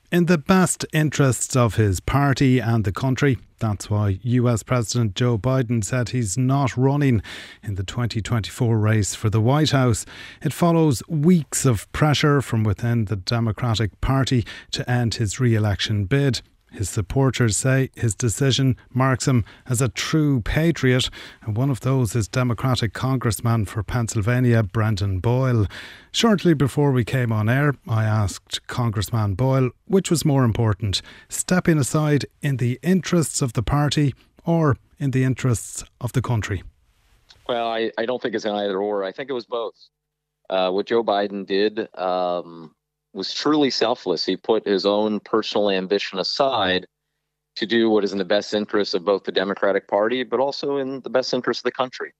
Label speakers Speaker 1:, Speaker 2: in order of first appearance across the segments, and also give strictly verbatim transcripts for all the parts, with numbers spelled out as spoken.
Speaker 1: in the best interests of his party and the country. That's why U S President Joe Biden said he's not running in the twenty twenty-four race for the White House. It follows weeks of pressure from within the Democratic Party to end his re-election bid. His supporters say his decision marks him as a true patriot, and one of those is Democratic Congressman for Pennsylvania, Brendan Boyle. Shortly before we came on air, I asked Congressman Boyle which was more important, stepping aside in the interests of the party or in the interests of the country.
Speaker 2: Well, I, I don't think it's an either or. I think it was both. Uh, what Joe Biden did um, was truly selfless. He put his own personal ambition aside to do what is in the best interest of both the Democratic Party, but also in the best interest of the country.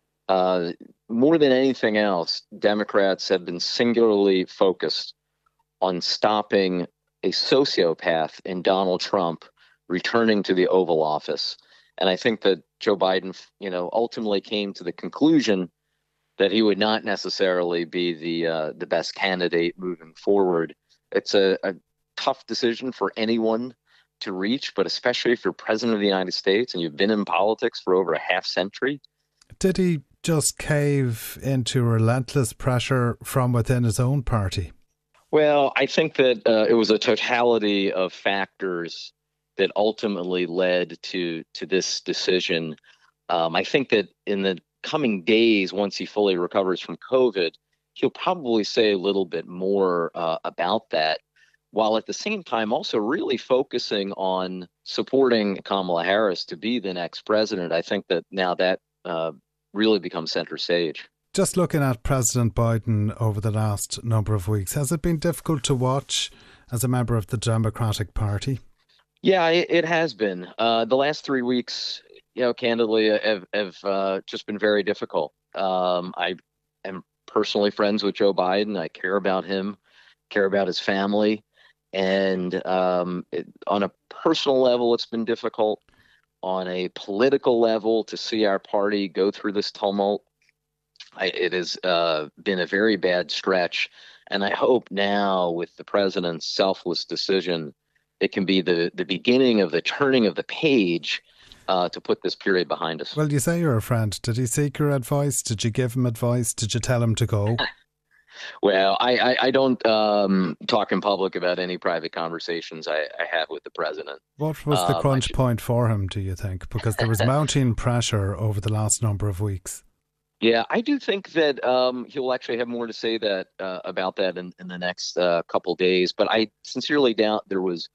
Speaker 2: Uh, more than anything else, Democrats have been singularly focused on stopping a sociopath in Donald Trump returning to the Oval Office. And I think that Joe Biden, you know, ultimately came to the conclusion that he would not necessarily be the uh, the best candidate moving forward. It's a, a tough decision for anyone to reach, but especially if you're president of the United States and you've been in politics for over a half century.
Speaker 1: Did he just cave into relentless pressure from within his own party?
Speaker 2: Well, I think that uh, it was a totality of factors that ultimately led to to this decision. Um, I think that in the coming days, once he fully recovers from COVID, he'll probably say a little bit more uh, about that, while at the same time also really focusing on supporting Kamala Harris to be the next president. I think that now that uh, really becomes center stage.
Speaker 1: Just looking at President Biden over the last number of weeks, has it been difficult to watch as a member of the Democratic Party?
Speaker 2: Yeah, it, it has been. Uh, the last three weeks, you know, candidly, have, have uh, just been very difficult. Um, I am personally friends with Joe Biden. I care about him, care about his family. And um, it, on a personal level, it's been difficult. On a political level, to see our party go through this tumult, I, it has uh, been a very bad stretch. And I hope now, with the president's selfless decision, it can be the, the beginning of the turning of the page Uh, to put this period behind us.
Speaker 1: Well, you say you're a friend. Did he seek your advice? Did you give him advice? Did you tell him to go?
Speaker 2: Well, I, I, I don't um, talk in public about any private conversations I, I have with the president.
Speaker 1: What was the
Speaker 2: um,
Speaker 1: crunch
Speaker 2: should...
Speaker 1: point for him, do you think? Because there was mounting pressure over the last number of weeks.
Speaker 2: Yeah, I do think that um, he'll actually have more to say that uh, about that in, in the next uh, couple days. But I sincerely doubt there was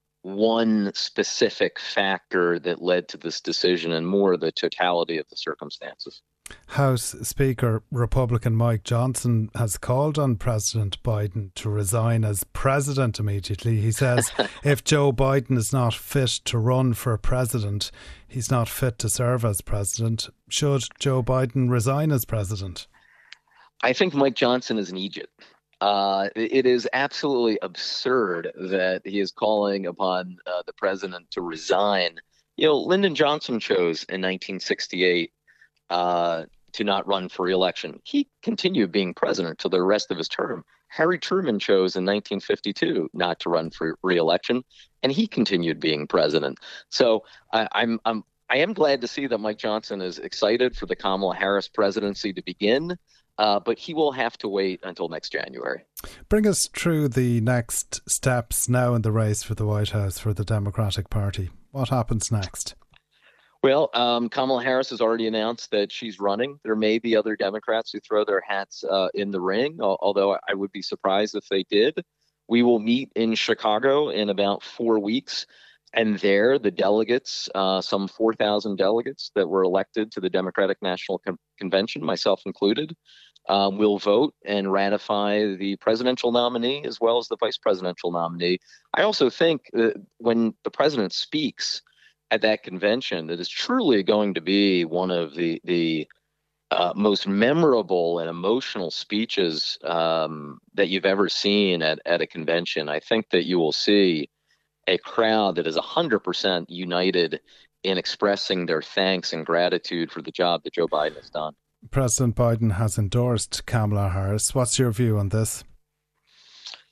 Speaker 2: one specific factor that led to this decision, and more the totality of the circumstances.
Speaker 1: House Speaker Republican Mike Johnson has called on President Biden to resign as president immediately. He says if Joe Biden is not fit to run for president, he's not fit to serve as president. Should Joe Biden resign as president?
Speaker 2: I think Mike Johnson is an idiot. Uh, it is absolutely absurd that he is calling upon uh, the president to resign. You know, Lyndon Johnson chose in nineteen sixty-eight uh, to not run for re-election. He continued being president till the rest of his term. Harry Truman chose in nineteen fifty-two not to run for re-election, and he continued being president. So I, I'm, I'm, I am glad to see that Mike Johnson is excited for the Kamala Harris presidency to begin. Uh, but he will have to wait until next January.
Speaker 1: Bring us through the next steps now in the race for the White House for the Democratic Party. What happens next?
Speaker 2: Well, um, Kamala Harris has already announced that she's running. There may be other Democrats who throw their hats uh, in the ring, although I would be surprised if they did. We will meet in Chicago in about four weeks. And there, the delegates, uh, some four thousand delegates that were elected to the Democratic National Con- Convention, myself included, um, will vote and ratify the presidential nominee as well as the vice presidential nominee. I also think that when the president speaks at that convention, it is truly going to be one of the the uh, most memorable and emotional speeches um, that you've ever seen at, at a convention. I think that you will see a crowd that is one hundred percent united in expressing their thanks and gratitude for the job that Joe Biden has done.
Speaker 1: President Biden has endorsed Kamala Harris. What's your view on this?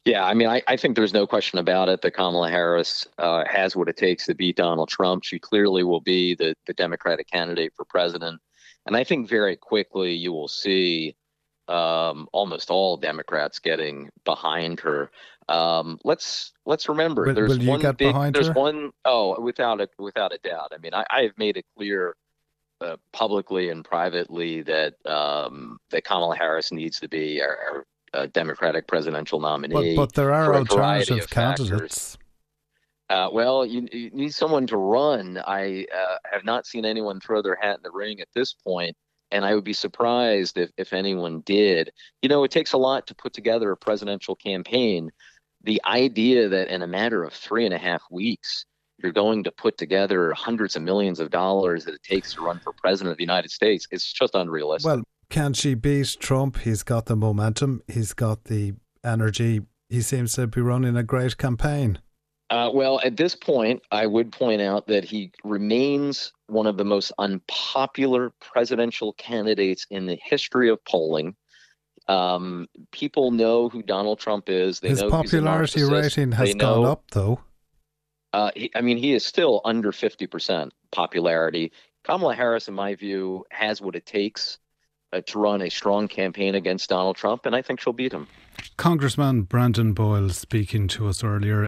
Speaker 2: Yeah, I mean, I, I think there's no question about it that Kamala Harris uh, has what it takes to beat Donald Trump. She clearly will be the, the Democratic candidate for president. And I think very quickly you will see um, almost all Democrats getting behind her. Um, let's let's remember
Speaker 1: Will,
Speaker 2: there's
Speaker 1: will you
Speaker 2: one
Speaker 1: get
Speaker 2: big
Speaker 1: behind
Speaker 2: there's
Speaker 1: her?
Speaker 2: one oh without a without a doubt. I mean, I, I have made it clear uh, publicly and privately that um, that Kamala Harris needs to be our, our uh, Democratic presidential
Speaker 1: But
Speaker 2: nominee
Speaker 1: but there are
Speaker 2: for a variety
Speaker 1: alternative
Speaker 2: of factors.
Speaker 1: candidates.
Speaker 2: Uh, well, you, you need someone to run. I uh, have not seen anyone throw their hat in the ring at this point, and I would be surprised if, if anyone did. You know, it takes a lot to put together a presidential campaign. The idea that in a matter of three and a half weeks, you're going to put together hundreds of millions of dollars that it takes to run for president of the United States, it's just unrealistic.
Speaker 1: Well, can she beat Trump? He's got the momentum. He's got the energy. He seems to be running a great campaign.
Speaker 2: Uh, well, at this point, I would point out that he remains one of the most unpopular presidential candidates in the history of polling. Um, people know who Donald Trump is. They
Speaker 1: His
Speaker 2: know
Speaker 1: popularity
Speaker 2: he's a narcissist.
Speaker 1: rating has
Speaker 2: They
Speaker 1: gone
Speaker 2: know,
Speaker 1: up, though.
Speaker 2: uh, he, I mean, he is still under fifty percent popularity. Kamala Harris, in my view, has what it takes uh, to run a strong campaign against Donald Trump, and I think she'll beat him.
Speaker 1: Congressman Brandon Boyle speaking to us earlier.